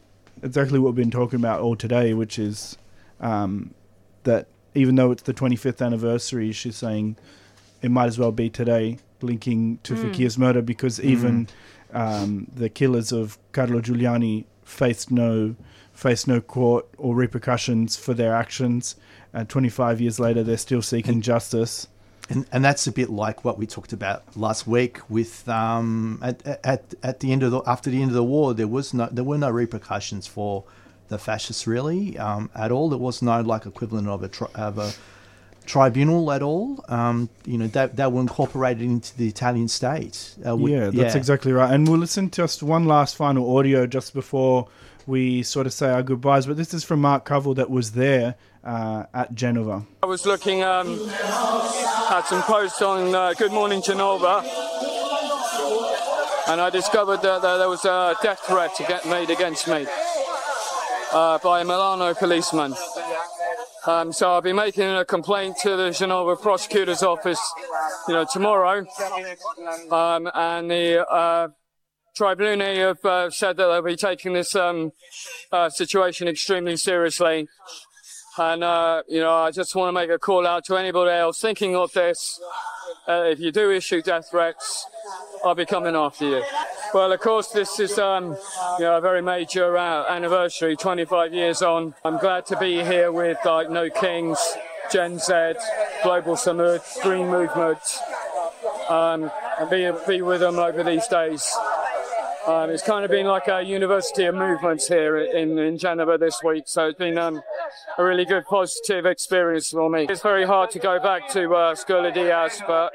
all today, which is that even though it's the 25th anniversary, she's saying it might as well be today, linking to Fakir's murder, because even the killers of Carlo Giuliani faced no face no court or repercussions for their actions. 25 years later, they're still seeking justice. And that's a bit like what we talked about last week with at the end of after the end of the war, there were no repercussions for the fascists really at all. There was no like equivalent of a tribunal at all. That were incorporated into the Italian state. That's exactly right. And we'll listen to just one last final audio just before we sort of say our goodbyes. But this is from Mark Covell that was there at Genova. I was looking at some posts on Good Morning Genova, and I discovered that there was a death threat made against me by a Milano policeman. So I'll be making a complaint to the Genova prosecutor's office, tomorrow. And the Tribune have said that they'll be taking this situation extremely seriously. And, I just want to make a call out to anybody else thinking of this. If you do issue death threats, I'll be coming after you. Well, of course, this is a very major anniversary, 25 years on. I'm glad to be here with No Kings, Gen Z, Global Samud, Green Movement, and be with them over these days. It's kind of been like a university of movements here in Genova this week, so it's been a really good positive experience for me. It's very hard to go back to Scuola Diaz, but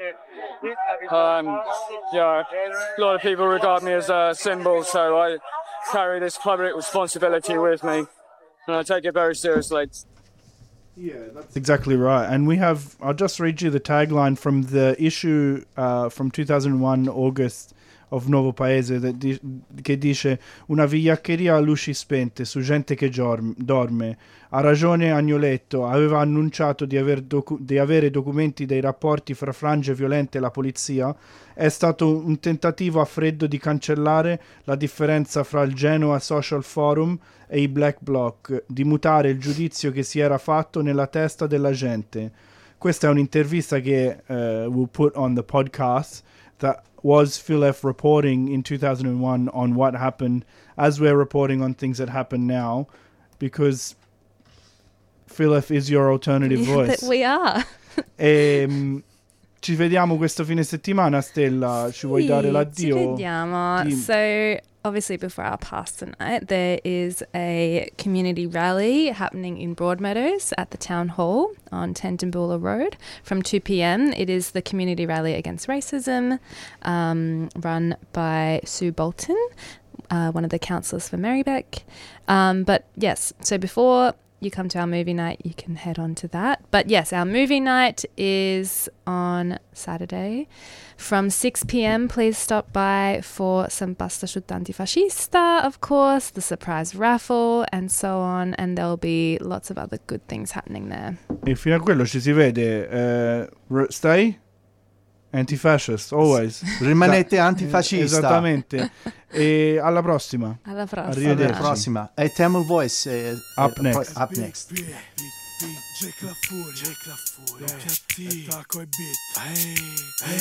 a lot of people regard me as a symbol, so I carry this public responsibility with me, and I take it very seriously. Yeah, that's exactly right. And I'll just read you the tagline from the issue from 2001 August of Nuovo Paese che dice: una vigliaccheria a luci spente su gente che dorme. Ha ragione Agnoletto, aveva annunciato di avere documenti dei rapporti fra frange violente e la polizia. È stato un tentativo a freddo di cancellare la differenza fra il Genoa Social Forum e i Black Bloc, di mutare il giudizio che si era fatto nella testa della gente. Questa è un'intervista che we'll put on the podcast that was Philef reporting in 2001 on what happened, as we're reporting on things that happen now, because Philef is your alternative voice. We are. Ci vediamo questo fine settimana, Stella. Ci vuoi dare l'addio? Ci vediamo. So, obviously, before our pass tonight, there is a community rally happening in Broadmeadows at the Town Hall on Tendambula Road from 2 p.m. It is the community rally against racism, run by Sue Bolton, one of the councillors for Marybeck. But yes, so before you come to our movie night, you can head on to that. But yes, our movie night is on Saturday from 6 p.m. Please stop by for some pasta asciutta antifascista, of course, the surprise raffle, and so on. And there'll be lots of other good things happening there. E fino a quello ci si vede. Stai? Antifascist, always. Rimanete antifascista. Esattamente. E alla prossima. Alla prossima. Arrivederci. Alla prossima. E Tamil Voice up next. Up next. Jake La Furia, OPT, Taco e Beat.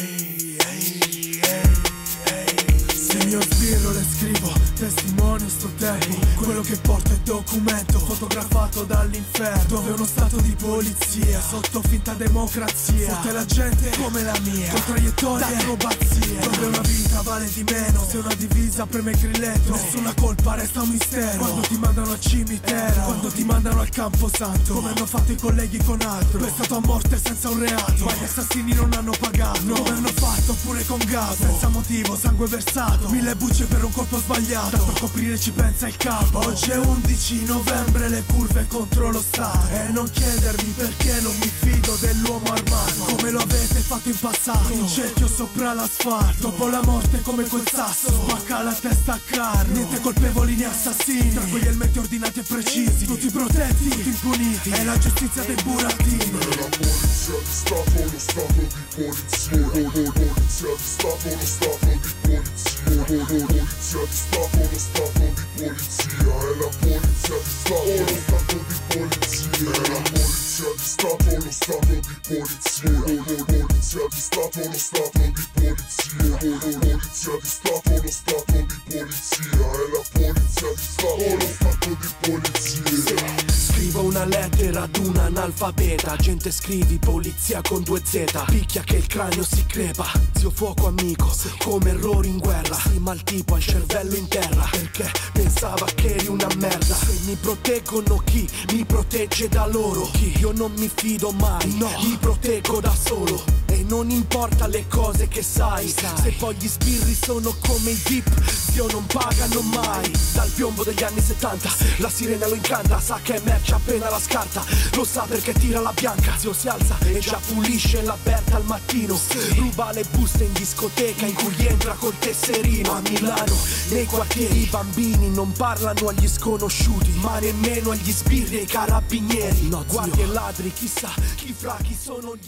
Se mi sbirro le scrivo, testimonio sto tempo. Quello che porto è documento, fotografato dall'inferno, dove uno stato di polizia, sotto finta democrazia, fotte la gente come la mia, con traiettorie e acrobazie, dove una vita vale di meno, se una divisa preme il grilletto, nessuna colpa resta un mistero, quando ti mandano al cimitero, quando ti mandano al camposanto, come hanno fatto i colleghi con altro, pestato a morte senza un reato, ma gli assassini non hanno pagato, come hanno fatto pure con Gato, senza motivo, sangue versato, 1000 bucce per un colpo sbagliato, tanto a coprire ci pensa il capo. Oggi è 11 novembre, le curve contro lo Stato, e non chiedermi perché non mi fido dell'uomo armato, come lo avete fatto in passato, in cerchio sopra l'asfalto, dopo la morte come quel sasso, spacca la testa a carro, niente colpevoli né assassini, tra quegli elmetti ordinati e precisi, tutti protetti, tutti impuniti, è la giustizia dei burattini. È la polizia di Stato, lo Stato di polizia, polizia di Stato, lo Stato di polizia, polizia di Stato, lo Stato di polizia, è la polizia di Stato, lo Stato di polizia, è la polizia di Stato, lo Stato di polizia, polizia di Stato, lo Stato di polizia, polizia di Stato, lo Stato di polizia, è la polizia di Stato, lo Stato di polizia. una lettera ad un analfabeta. Gente scrivi polizia con 2 Z, picchia che il cranio si crepa. Zio fuoco amico, come errori in guerra. Sì, ma il tipo ha il cervello in terra, perché pensava che eri una merda. Se mi proteggono chi mi protegge da loro? Chi? Io non mi fido mai, no, mi proteggo da solo. E non importa le cose che sai, se poi gli sbirri sono come i VIP, zio non pagano mai. Dal piombo degli anni 70, la sirena lo incanta, sa che è merce appena la scarta, lo sa perché tira la bianca. Zio si alza e già pulisce la Berta al mattino, ruba le buste in discoteca in cui entra col tesserino. A Milano, nei quartieri, i bambini non parlano agli sconosciuti, ma nemmeno agli sbirri e ai carabinieri. No, guardie e ladri, chissà chi fra chi sono gli